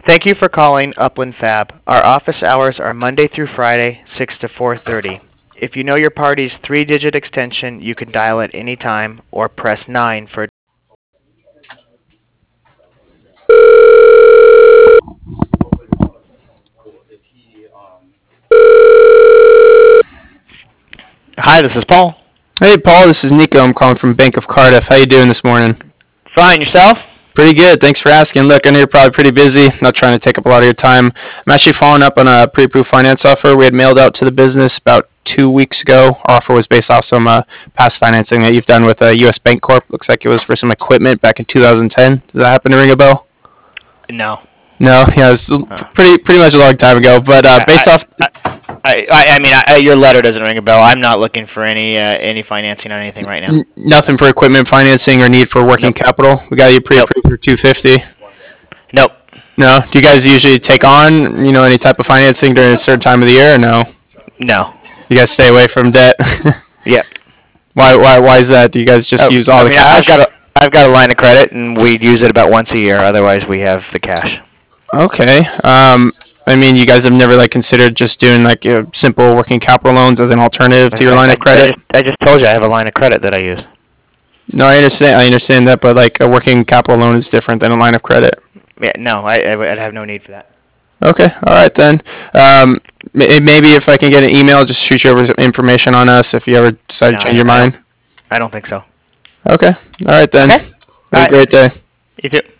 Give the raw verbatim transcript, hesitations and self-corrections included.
Thank you for calling Upland Fab. Our office hours are Monday through Friday, six to four thirty. If you know your party's three-digit extension, you can dial at any time or press nine for. Hi, this is Paul. Hey, Paul, this is Nico. I'm calling from Bank of Cardiff. How you doing this morning? Fine, yourself? Pretty good. Thanks for asking. Look, I know you're probably pretty busy. Not trying to take up a lot of your time. I'm actually following up on a pre-approved finance offer we had mailed out to the business about two weeks ago. Our offer was based off some uh, past financing that you've done with uh, U S Bank Corp. Looks like it was for some equipment back in two thousand ten. Does that happen to ring a bell? No. No, yeah, it was pretty pretty much a long time ago. But uh, based I, off, I, I, I, I mean, I, your letter doesn't ring a bell. I'm not looking for any uh, any financing on anything right now. n- nothing for equipment financing or need for working Nope. capital. We got you pre-approved for two fifty. Nope. No. Do you guys usually take on, you know, any type of financing during a certain time of the year, or no? No. You guys stay away from debt. Yep. Why? Why? Why is that? Do you guys just Oh, use all I the mean, cash? I've got a I've got a line of credit, and we use it about once a year. Otherwise, we have the cash. Okay. Um, I mean, you guys have never like considered just doing like uh, simple working capital loans as an alternative to your I, line I, of credit? I just, I just told you I have a line of credit that I use. No, I understand. I understand that, but like a working capital loan is different than a line of credit. Yeah, no, I, I would have no need for that. Okay. All right then. Um, may- maybe if I can get an email, just shoot you over some information on us if you ever decide No, to change I- your I mind. don't- I don't think so. Okay. All right then. Okay. Have All a right. great day. You too.